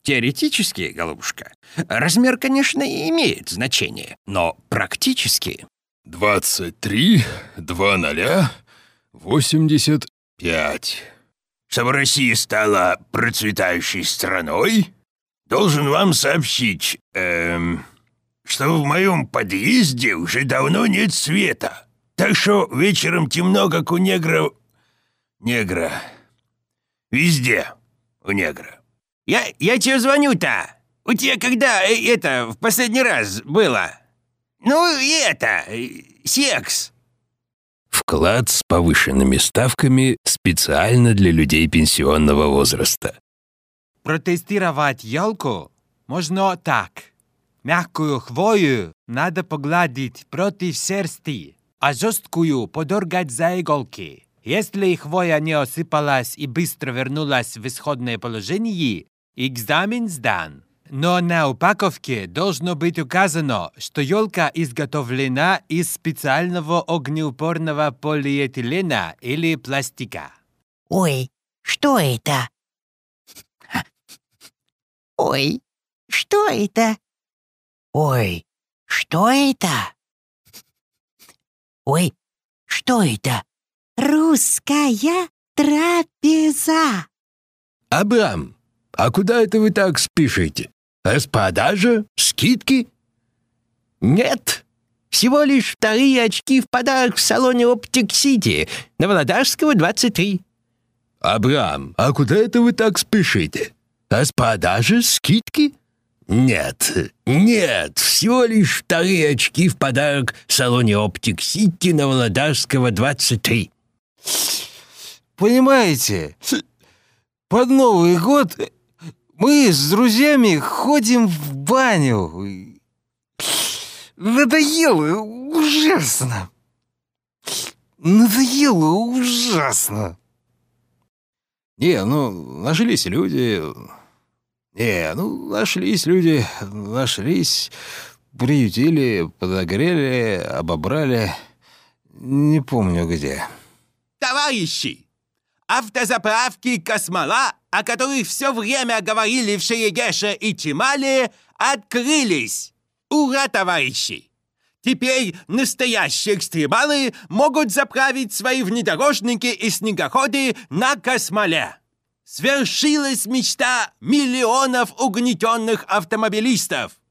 Теоретически, голубушка, размер, конечно, имеет значение, но практически... 23, 2 85. Чтобы Россия стала процветающей страной, должен вам сообщить, что в моем подъезде уже давно нет света. Так что вечером темно, как у негра. Везде у негра. Я тебе звоню-то. У тебя когда в последний раз было? Ну, секс. Вклад с повышенными ставками специально для людей пенсионного возраста. Протестировать елку можно так. Мягкую хвою надо погладить против шерсти, а жесткую подергать за иголки. Если хвоя не осыпалась и быстро вернулась в исходное положение, экзамен сдан. Но на упаковке должно быть указано, что елка изготовлена из специального огнеупорного полиэтилена или пластика. Ой, что это? Ой, что это? Ой, что это? Ой, что это? Русская трапеза. Абрам, а куда это вы так спешите? Распродажа? Скидки? Нет, всего лишь 2 очки в подарок в салоне Optic City на Володарского, 23. Абрам, а куда это вы так спешите? Распродажа? Скидки? Нет, всего лишь 2 очки в подарок в салоне Optic City на Володарского, 23. Понимаете, под Новый год мы с друзьями ходим в баню. Надоело ужасно. Нашлись люди, приютили, подогрели, обобрали, не помню где. Товарищи, автозаправки «Космола», о которых все время говорили в Шерегеше и Чемале, открылись. Ура, товарищи! Теперь настоящие экстремалы могут заправить свои внедорожники и снегоходы на «Космоле». Свершилась мечта миллионов угнетенных автомобилистов.